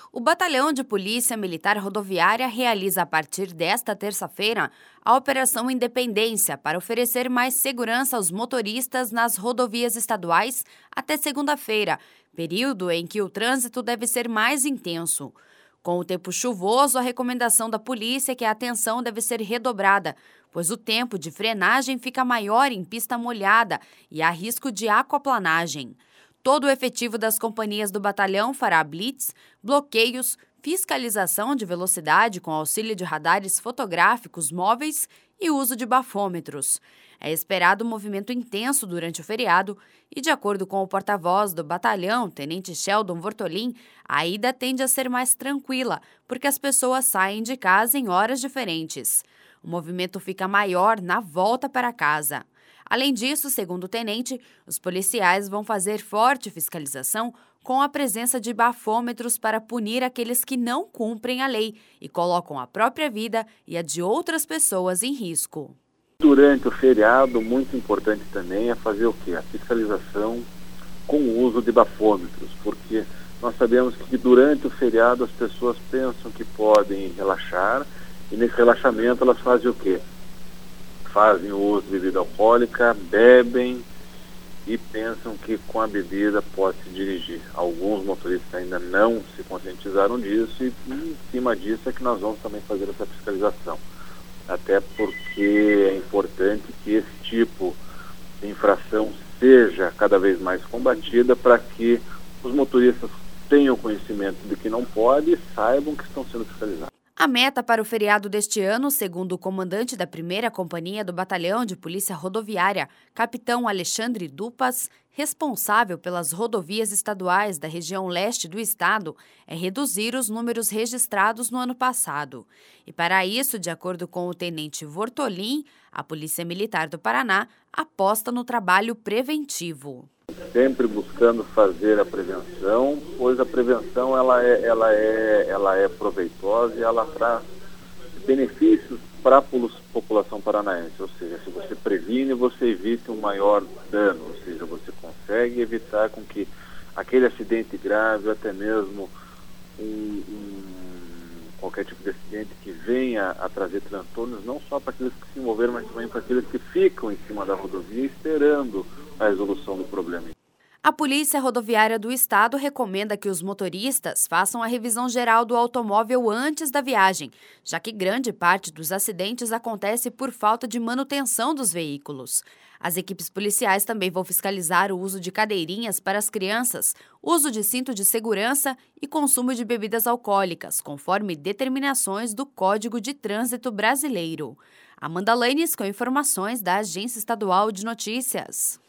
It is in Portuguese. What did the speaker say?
O Batalhão de Polícia Militar Rodoviária realiza a partir desta terça-feira a Operação Independência para oferecer mais segurança aos motoristas nas rodovias estaduais até segunda-feira, período em que o trânsito deve ser mais intenso. Com o tempo chuvoso, a recomendação da polícia é que a atenção deve ser redobrada, pois o tempo de frenagem fica maior em pista molhada e há risco de aquaplanagem. Todo o efetivo das companhias do batalhão fará blitz, bloqueios, fiscalização de velocidade com auxílio de radares fotográficos móveis e uso de bafômetros. É esperado um movimento intenso durante o feriado e, de acordo com o porta-voz do batalhão, Tenente Sheldon Vortolin, a ida tende a ser mais tranquila, porque as pessoas saem de casa em horas diferentes. O movimento fica maior na volta para casa. Além disso, segundo o tenente, os policiais vão fazer forte fiscalização com a presença de bafômetros para punir aqueles que não cumprem a lei e colocam a própria vida e a de outras pessoas em risco. Durante o feriado, muito importante também é fazer o quê? A fiscalização com o uso de bafômetros, porque nós sabemos que durante o feriado as pessoas pensam que podem relaxar e nesse relaxamento elas fazem o quê? Fazem o uso de bebida alcoólica, bebem e pensam que com a bebida pode-se dirigir. Alguns motoristas ainda não se conscientizaram disso e em cima disso é que nós vamos também fazer essa fiscalização. Até porque é importante que esse tipo de infração seja cada vez mais combatida para que os motoristas tenham conhecimento de que não pode e saibam que estão sendo fiscalizados. A meta para o feriado deste ano, segundo o comandante da 1ª Companhia do Batalhão de Polícia Rodoviária, capitão Alexandre Dupas, responsável pelas rodovias estaduais da região leste do estado, é reduzir os números registrados no ano passado. E para isso, de acordo com o tenente Vortolin, a Polícia Militar do Paraná aposta no trabalho preventivo. Sempre buscando fazer a prevenção, pois a prevenção ela é proveitosa e ela traz benefícios para a população paranaense, ou seja, se você previne, você evita um maior dano, ou seja, você consegue evitar com que aquele acidente grave, até mesmo qualquer tipo de acidente que venha a trazer transtornos, não só para aqueles que se envolveram, mas também para aqueles que ficam em cima da rodovia esperando a resolução do problema. A Polícia Rodoviária do Estado recomenda que os motoristas façam a revisão geral do automóvel antes da viagem, já que grande parte dos acidentes acontece por falta de manutenção dos veículos. As equipes policiais também vão fiscalizar o uso de cadeirinhas para as crianças, uso de cinto de segurança e consumo de bebidas alcoólicas, conforme determinações do Código de Trânsito Brasileiro. Amanda Lanes com informações da Agência Estadual de Notícias.